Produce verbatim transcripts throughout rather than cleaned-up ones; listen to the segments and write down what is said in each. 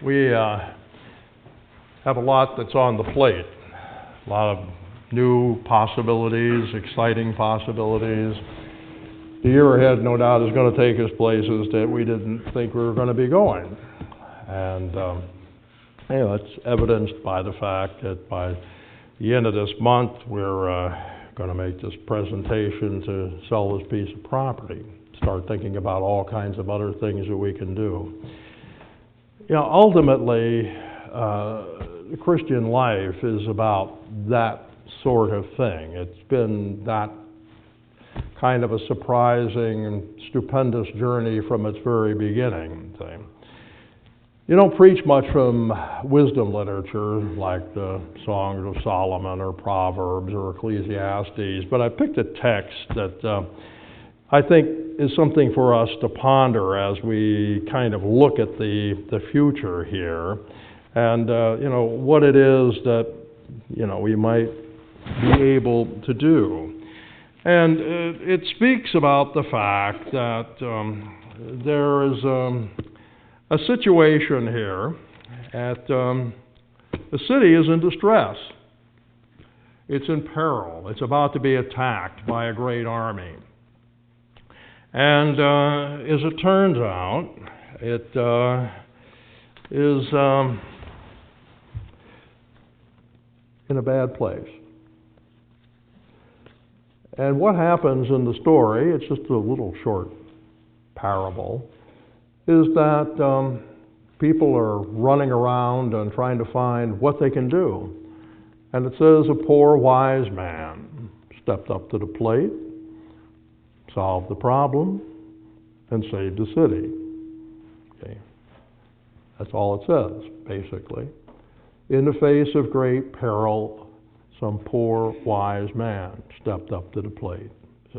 we uh, have a lot that's on the plate. A lot of new possibilities, exciting possibilities. The year ahead, no doubt, is going to take us places that we didn't think we were going to be going. And um, you know, it's evidenced by the fact that by the end of this month, we're uh, going to make this presentation to sell this piece of property. Start thinking about all kinds of other things that we can do. You know, ultimately, uh, the Christian life is about that sort of thing. It's been that kind of a surprising and stupendous journey from its very beginning. Thing. You don't preach much from wisdom literature like the Songs of Solomon or Proverbs or Ecclesiastes, but I picked a text that uh, I think is something for us to ponder as we kind of look at the, the future here and, uh, you know, what it is that, you know, we might be able to do. And uh, it speaks about the fact that um, there is um, a situation here at um, the city is in distress. It's in peril. It's about to be attacked by a great army. And uh, as it turns out, it uh, is um, in a bad place. And what happens in the story, it's just a little short parable, is that um, people are running around and trying to find what they can do. And it says a poor wise man stepped up to the plate, solved the problem, and saved the city. Okay. That's all it says, basically. In the face of great peril, some poor wise man stepped up to the plate. See?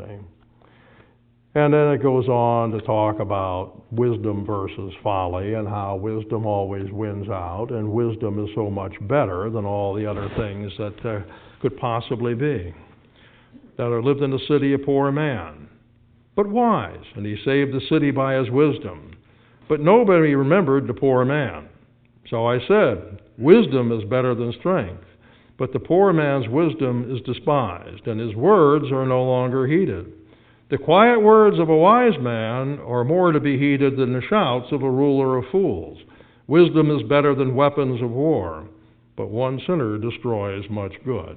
And then it goes on to talk about wisdom versus folly and how wisdom always wins out, and wisdom is so much better than all the other things that there could possibly be. That there lived in the city a poor man, but wise, and he saved the city by his wisdom. But nobody remembered the poor man. So I said, wisdom is better than strength, but the poor man's wisdom is despised, and his words are no longer heeded. The quiet words of a wise man are more to be heeded than the shouts of a ruler of fools. Wisdom is better than weapons of war, but one sinner destroys much good.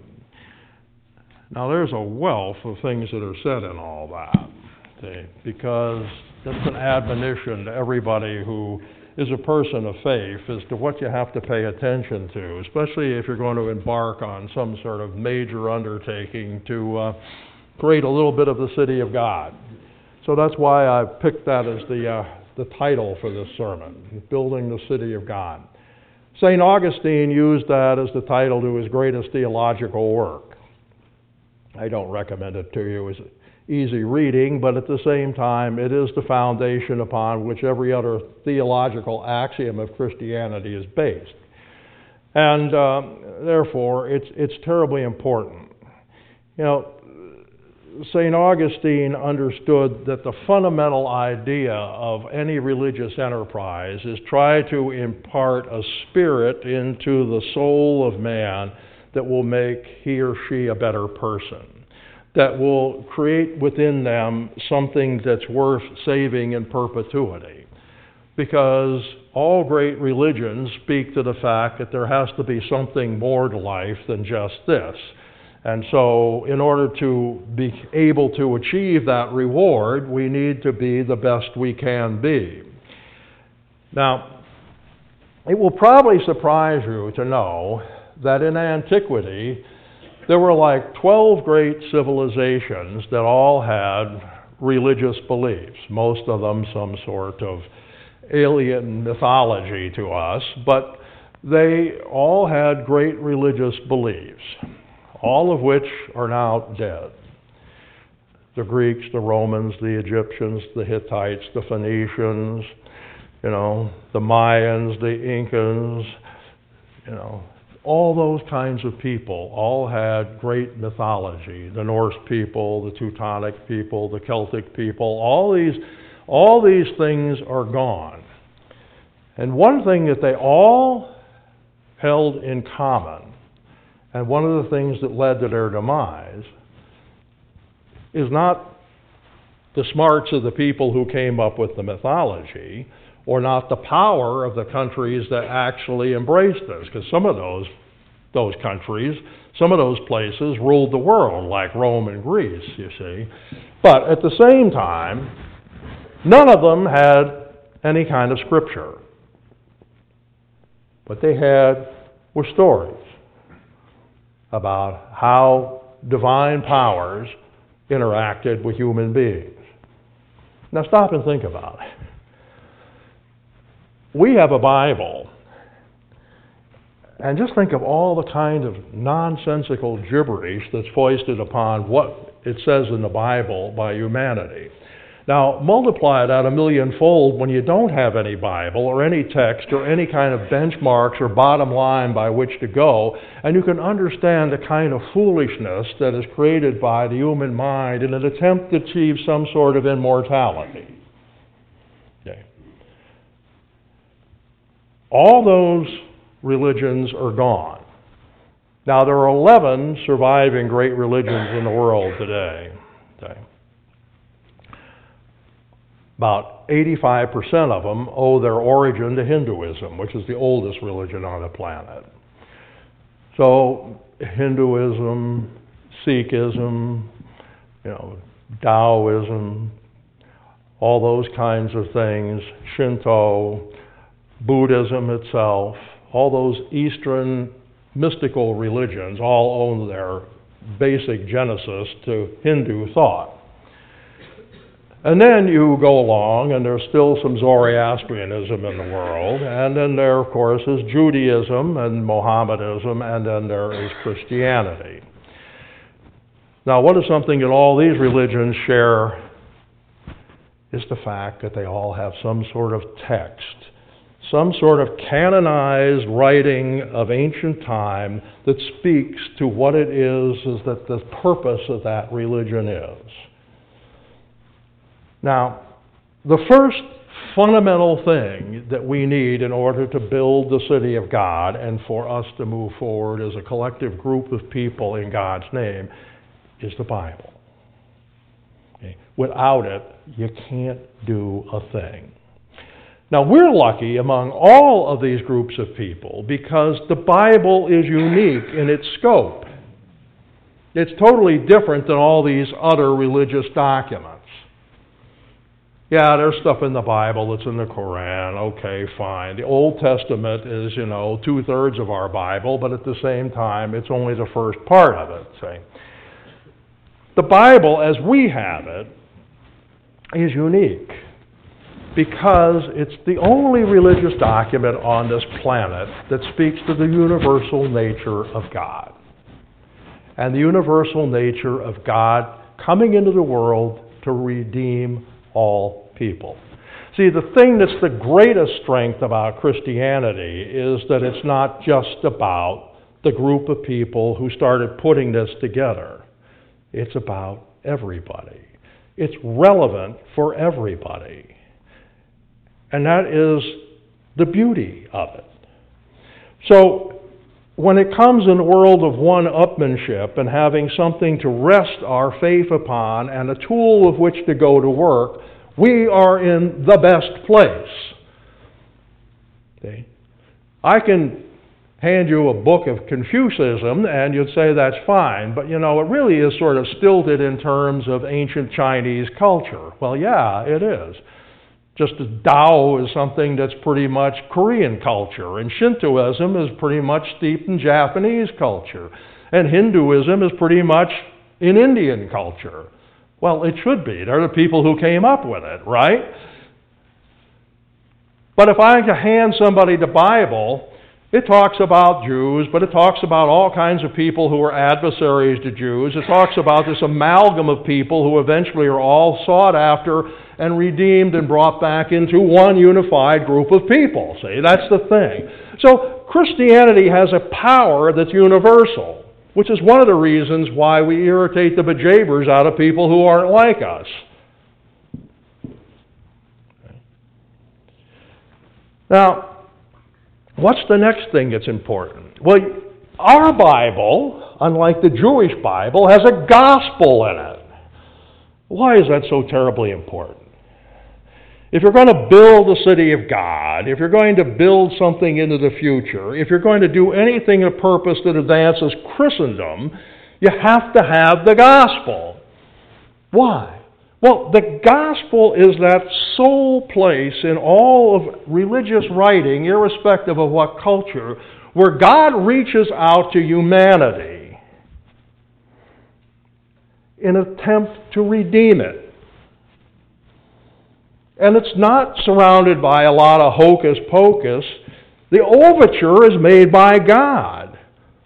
Now there's a wealth of things that are said in all that, see, because that's an admonition to everybody who is a person of faith as to what you have to pay attention to, especially if you're going to embark on some sort of major undertaking to uh, create a little bit of the city of God. So that's why I picked that as the, uh, the title for this sermon, Building the City of God. Saint Augustine used that as the title to his greatest theological work. I don't recommend it to you as easy reading, but at the same time, it is the foundation upon which every other theological axiom of Christianity is based. And uh, therefore, it's, it's terribly important. You know, Saint Augustine understood that the fundamental idea of any religious enterprise is try to impart a spirit into the soul of man that will make he or she a better person, that will create within them something that's worth saving in perpetuity. Because all great religions speak to the fact that there has to be something more to life than just this. And so in order to be able to achieve that reward, we need to be the best we can be. Now, it will probably surprise you to know that in antiquity, there were like twelve great civilizations that all had religious beliefs, most of them some sort of alien mythology to us, but they all had great religious beliefs, all of which are now dead. The Greeks, the Romans, the Egyptians, the Hittites, the Phoenicians, you know, the Mayans, the Incans, you know, all those kinds of people all had great mythology. The Norse people, the Teutonic people, the Celtic people, all these, all these things are gone. And one thing that they all held in common, and one of the things that led to their demise, is not the smarts of the people who came up with the mythology, or not the power of the countries that actually embraced this, because some of those those countries, some of those places ruled the world, like Rome and Greece, you see. But at the same time, none of them had any kind of scripture. What they had were stories about how divine powers interacted with human beings. Now stop and think about it. We have a Bible, and just think of all the kind of nonsensical gibberish that's foisted upon what it says in the Bible by humanity. Now, multiply that a millionfold when you don't have any Bible or any text or any kind of benchmarks or bottom line by which to go, and you can understand the kind of foolishness that is created by the human mind in an attempt to achieve some sort of immortality. Okay. All those religions are gone. Now, there are eleven surviving great religions in the world today. Okay. About eighty-five percent of them owe their origin to Hinduism, which is the oldest religion on the planet. So, Hinduism, Sikhism, you know, Taoism, all those kinds of things, Shinto, Buddhism itself, all those Eastern mystical religions all owe their basic genesis to Hindu thought. And then you go along, and there's still some Zoroastrianism in the world, and then there, of course, is Judaism and Mohammedanism, and then there is Christianity. Now, what is something that all these religions share is the fact that they all have some sort of text, some sort of canonized writing of ancient time that speaks to what it is, is that the purpose of that religion is. Now, the first fundamental thing that we need in order to build the city of God and for us to move forward as a collective group of people in God's name is the Bible. Okay? Without it, you can't do a thing. Now, we're lucky among all of these groups of people because the Bible is unique in its scope. It's totally different than all these other religious documents. Yeah, there's stuff in the Bible that's in the Koran. Okay, fine. The Old Testament is, you know, two-thirds of our Bible, but at the same time, it's only the first part of it, say. The Bible, as we have it, is unique because it's the only religious document on this planet that speaks to the universal nature of God. And the universal nature of God coming into the world to redeem all people. See, the thing that's the greatest strength about Christianity is that it's not just about the group of people who started putting this together. It's about everybody. It's relevant for everybody. And that is the beauty of it. So, when it comes in the world of one-upmanship and having something to rest our faith upon and a tool with which to go to work, we are in the best place. Okay? I can hand you a book of Confucianism and you'd say that's fine, but you know, it really is sort of stilted in terms of ancient Chinese culture. Well, yeah, it is. Just as Tao is something that's pretty much Korean culture, and Shintoism is pretty much steeped in Japanese culture, and Hinduism is pretty much in Indian culture. Well, it should be. They're the people who came up with it, right? But if I hand somebody the Bible, it talks about Jews, but it talks about all kinds of people who are adversaries to Jews. It talks about this amalgam of people who eventually are all sought after and redeemed and brought back into one unified group of people. See, that's the thing. So Christianity has a power that's universal, which is one of the reasons why we irritate the bejabbers out of people who aren't like us. Now, what's the next thing that's important? Well, our Bible, unlike the Jewish Bible, has a gospel in it. Why is that so terribly important? If you're going to build the city of God, if you're going to build something into the future, if you're going to do anything of purpose that advances Christendom, you have to have the gospel. Why? Well, the gospel is that sole place in all of religious writing, irrespective of what culture, where God reaches out to humanity in an attempt to redeem it. And it's not surrounded by a lot of hocus pocus. The overture is made by God.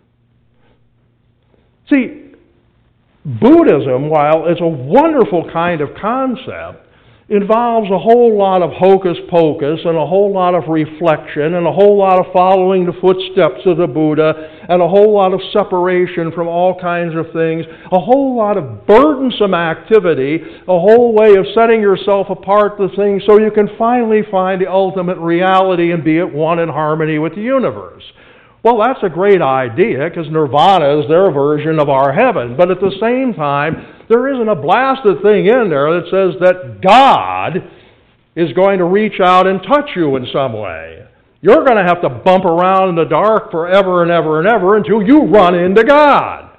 See, Buddhism, while it's a wonderful kind of concept, involves a whole lot of hocus pocus and a whole lot of reflection and a whole lot of following the footsteps of the Buddha and a whole lot of separation from all kinds of things, a whole lot of burdensome activity, a whole way of setting yourself apart to things so you can finally find the ultimate reality and be at one in harmony with the universe. Well, that's a great idea because nirvana is their version of our heaven. But at the same time, there isn't a blasted thing in there that says that God is going to reach out and touch you in some way. You're going to have to bump around in the dark forever and ever and ever until you run into God.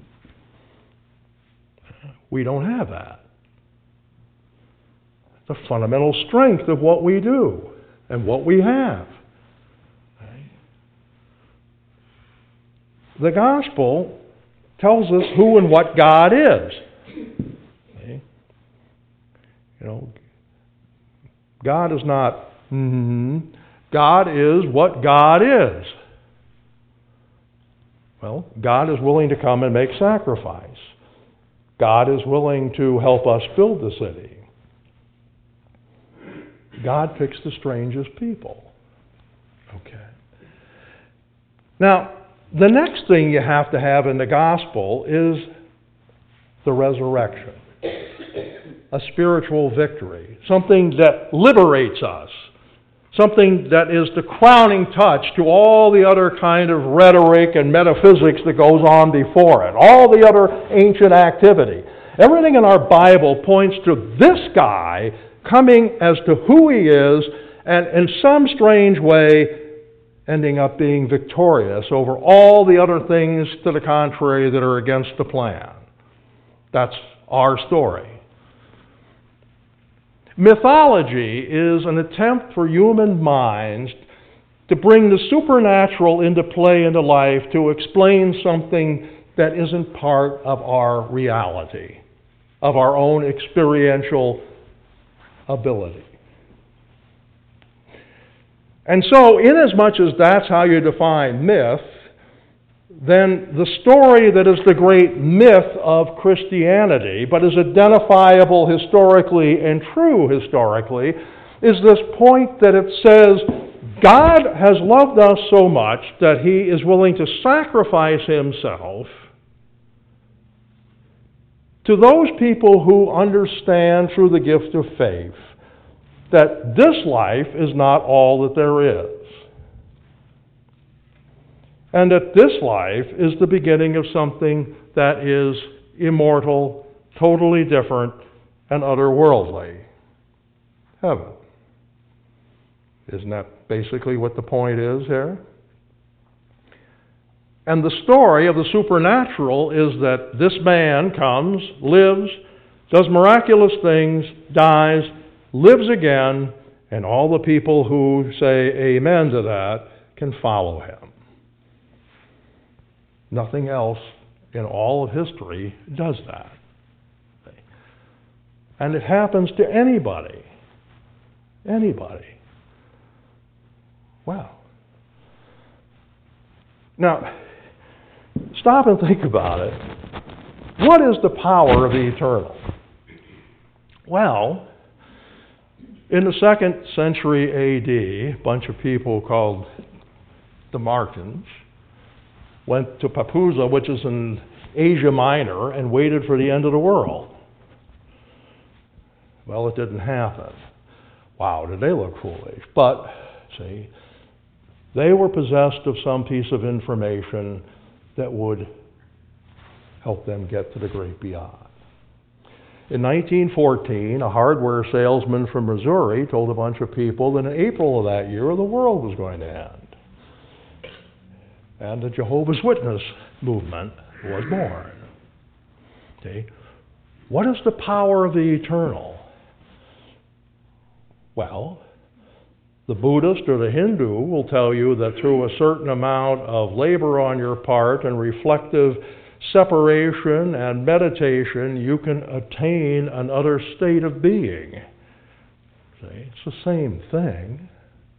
We don't have that. The fundamental strength of what we do and what we have. The gospel tells us who and what God is. Okay? You know, God is not, mm-hmm. God is what God is. Well, God is willing to come and make sacrifice. God is willing to help us build the city. God picks the strangest people. Okay. Now, the next thing you have to have in the gospel is the resurrection. A spiritual victory. Something that liberates us. Something that is the crowning touch to all the other kind of rhetoric and metaphysics that goes on before it. All the other ancient activity. Everything in our Bible points to this guy coming as to who he is and in some strange way ending up being victorious over all the other things to the contrary that are against the plan. That's our story. Mythology is an attempt for human minds to bring the supernatural into play into life to explain something that isn't part of our reality, of our own experiential ability. And so, inasmuch as that's how you define myth, then the story that is the great myth of Christianity, but is identifiable historically and true historically, is this point that it says God has loved us so much that He is willing to sacrifice Himself to those people who understand through the gift of faith that this life is not all that there is. And that this life is the beginning of something that is immortal, totally different, and otherworldly. Heaven. Isn't that basically what the point is here? And the story of the supernatural is that this man comes, lives, does miraculous things, dies, lives again, and all the people who say amen to that can follow him. Nothing else in all of history does that. And it happens to anybody. Anybody. Wow. Now, stop and think about it. What is the power of the eternal? Well, in the second century A D, a bunch of people called the Martins went to Papusa, which is in Asia Minor, and waited for the end of the world. Well, it didn't happen. Wow, did they look foolish. But see? They were possessed of some piece of information that would help them get to the great beyond. In nineteen fourteen, a hardware salesman from Missouri told a bunch of people that in April of that year, the world was going to end. And the Jehovah's Witness movement was born. Okay? What is the power of the eternal? Well, the Buddhist or the Hindu will tell you that through a certain amount of labor on your part and reflective separation and meditation, you can attain another state of being. See, it's the same thing.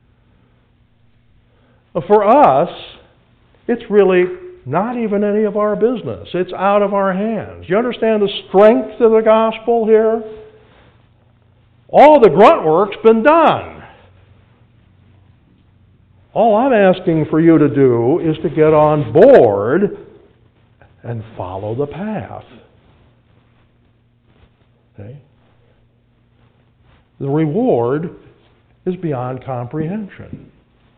For us, it's really not even any of our business. It's out of our hands. You understand the strength of the gospel here? All the grunt work's been done. All I'm asking for you to do is to get on board and follow the path. Okay? The reward is beyond comprehension.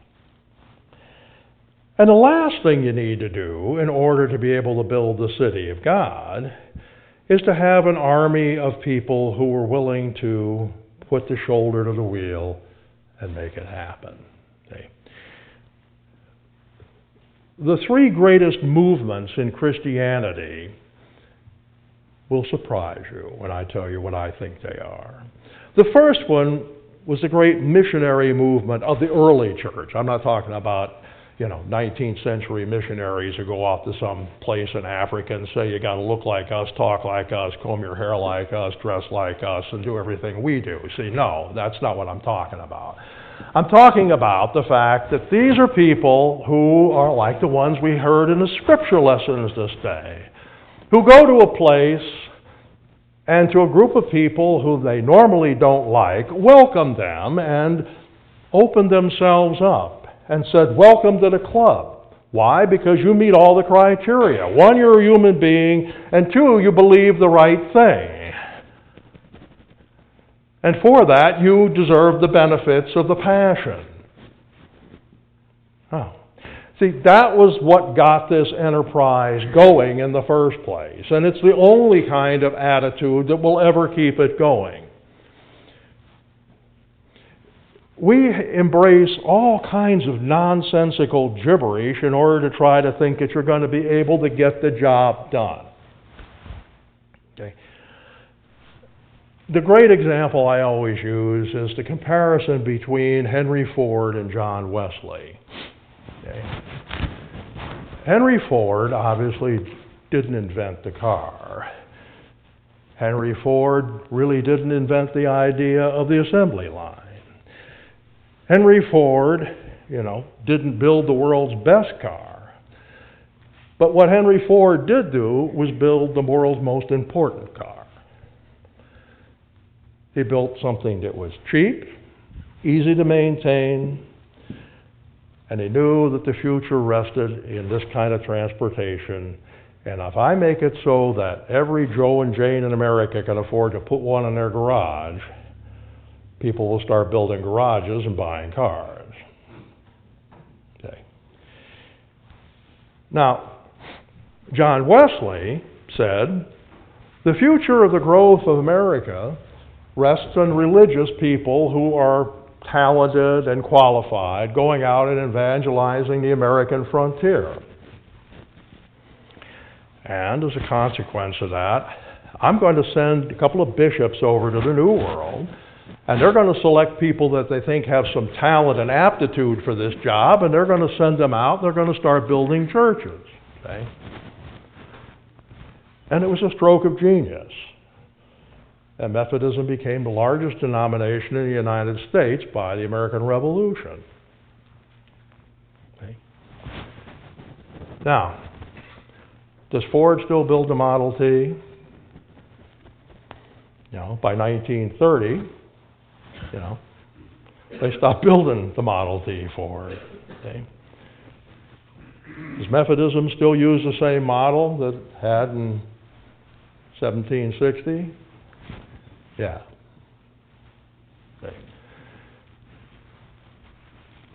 And the last thing you need to do in order to be able to build the city of God is to have an army of people who are willing to put the shoulder to the wheel and make it happen. Okay? The three greatest movements in Christianity will surprise you when I tell you what I think they are. The first one was the great missionary movement of the early church. I'm not talking about, you know, nineteenth century missionaries who go off to some place in Africa and say, you got to look like us, talk like us, comb your hair like us, dress like us, and do everything we do. See, no, that's not what I'm talking about. I'm talking about the fact that these are people who are like the ones we heard in the scripture lessons this day, who go to a place and to a group of people who they normally don't like, welcome them and open themselves up and said, welcome to the club. Why? Because you meet all the criteria. One, you're a human being, and two, you believe the right thing. And for that, you deserve the benefits of the passion. Oh. See, that was what got this enterprise going in the first place. And it's the only kind of attitude that will ever keep it going. We embrace all kinds of nonsensical gibberish in order to try to think that you're going to be able to get the job done. Okay. The great example I always use is the comparison between Henry Ford and John Wesley. Okay. Henry Ford obviously didn't invent the car. Henry Ford really didn't invent the idea of the assembly line. Henry Ford, you know, didn't build the world's best car. But what Henry Ford did do was build the world's most important car. He built something that was cheap, easy to maintain, and he knew that the future rested in this kind of transportation. And if I make it so that every Joe and Jane in America can afford to put one in their garage, people will start building garages and buying cars. Okay. Now, John Wesley said, the future of the growth of America rests on religious people who are talented and qualified, going out and evangelizing the American frontier. And as a consequence of that, I'm going to send a couple of bishops over to the New World, and they're going to select people that they think have some talent and aptitude for this job, and they're going to send them out, and they're going to start building churches. Okay? And it was a stroke of genius. And Methodism became the largest denomination in the United States by the American Revolution. Okay. Now, does Ford still build the Model T? You know, by nineteen thirty, you know, they stopped building the Model T Ford. Okay. Does Methodism still use the same model that it had in seventeen sixty? Yeah. Okay.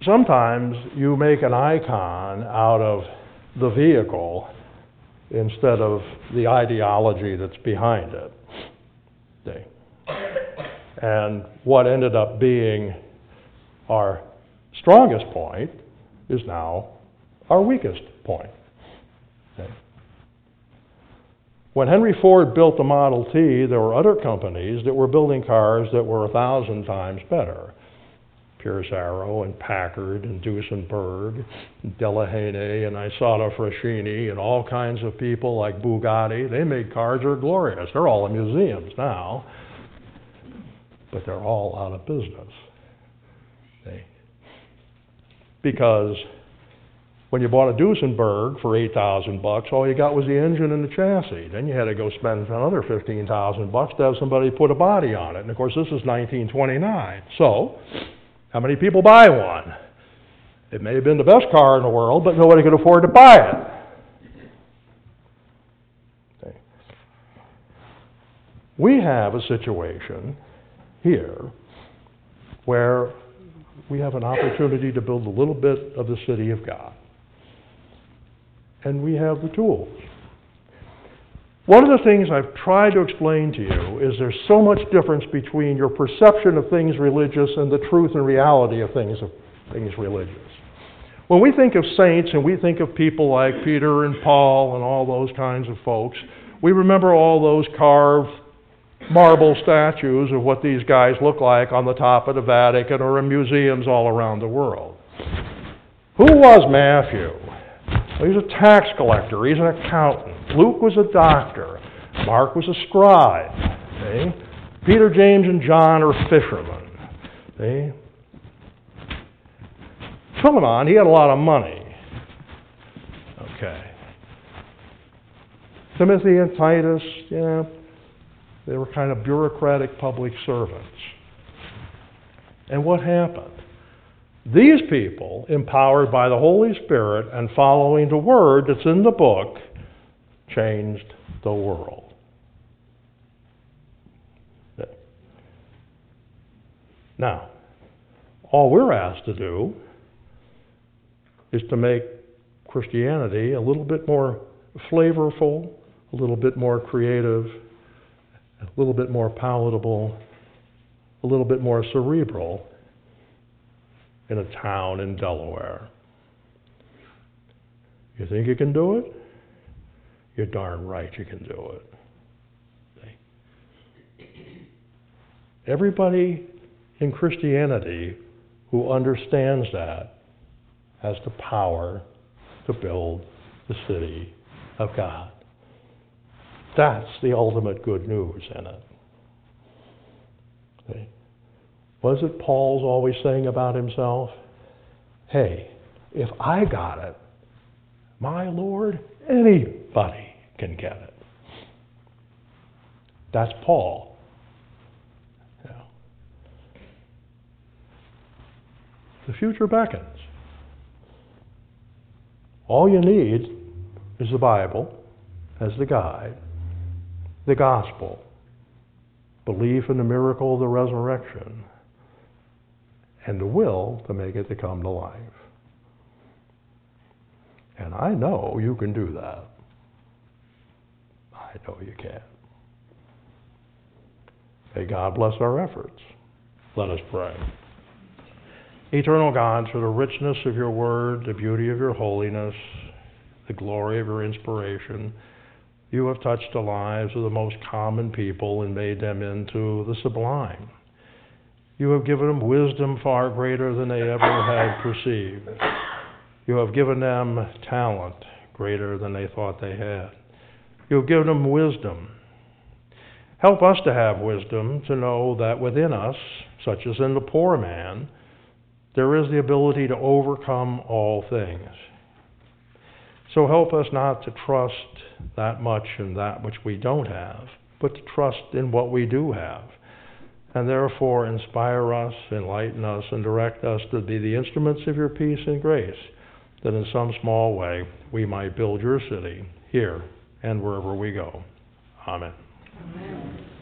sometimes you make an icon out of the vehicle instead of the ideology that's behind it. See? And what ended up being our strongest point is now our weakest point. Okay. When Henry Ford built the Model T, there were other companies that were building cars that were a thousand times better. Pierce Arrow and Packard and Duesenberg and Delahaye and Isotta Fraschini and all kinds of people like Bugatti. They made cars that are glorious. They're all in museums now. But they're all out of business. Okay. Because when you bought a Duesenberg for eight thousand bucks, all you got was the engine and the chassis. Then you had to go spend another fifteen thousand bucks to have somebody put a body on it. And of course, this is nineteen twenty-nine. So, how many people buy one? It may have been the best car in the world, but nobody could afford to buy it. Okay. We have a situation here where we have an opportunity to build a little bit of the city of God. And we have the tools. One of the things I've tried to explain to you is there's so much difference between your perception of things religious and the truth and reality of things of things religious. When we think of saints and we think of people like Peter and Paul and all those kinds of folks, we remember all those carved marble statues of what these guys look like on the top of the Vatican or in museums all around the world. Who was Matthew? Well, he's a tax collector. He's an accountant. Luke was a doctor. Mark was a scribe. Okay? Peter, James, and John are fishermen. Okay? Philemon, he had a lot of money. Okay. Timothy and Titus, yeah, they were kind of bureaucratic public servants. And what happened? These people, empowered by the Holy Spirit and following the word that's in the book, changed the world. Now, all we're asked to do is to make Christianity a little bit more flavorful, a little bit more creative, a little bit more palatable, a little bit more cerebral in a town in Delaware. You think you can do it? You're darn right you can do it. Everybody in Christianity who understands that has the power to build the city of God. That's the ultimate good news in it. Okay. What is it Paul's always saying about himself? Hey, if I got it, my Lord, anybody can get it. That's Paul. Yeah. The future beckons. All you need is the Bible as the guide, the gospel, belief in the miracle of the resurrection, and the will to make it to come to life. And I know you can do that. I know you can. May God bless our efforts. Let us pray. Eternal God, through the richness of your word, the beauty of your holiness, the glory of your inspiration, you have touched the lives of the most common people and made them into the sublime. You have given them wisdom far greater than they ever had perceived. You have given them talent greater than they thought they had. You have given them wisdom. Help us to have wisdom to know that within us, such as in the poor man, there is the ability to overcome all things. So help us not to trust that much in that which we don't have, but to trust in what we do have. And therefore inspire us, enlighten us, and direct us to be the instruments of your peace and grace, that in some small way we might build your city here and wherever we go. Amen. Amen.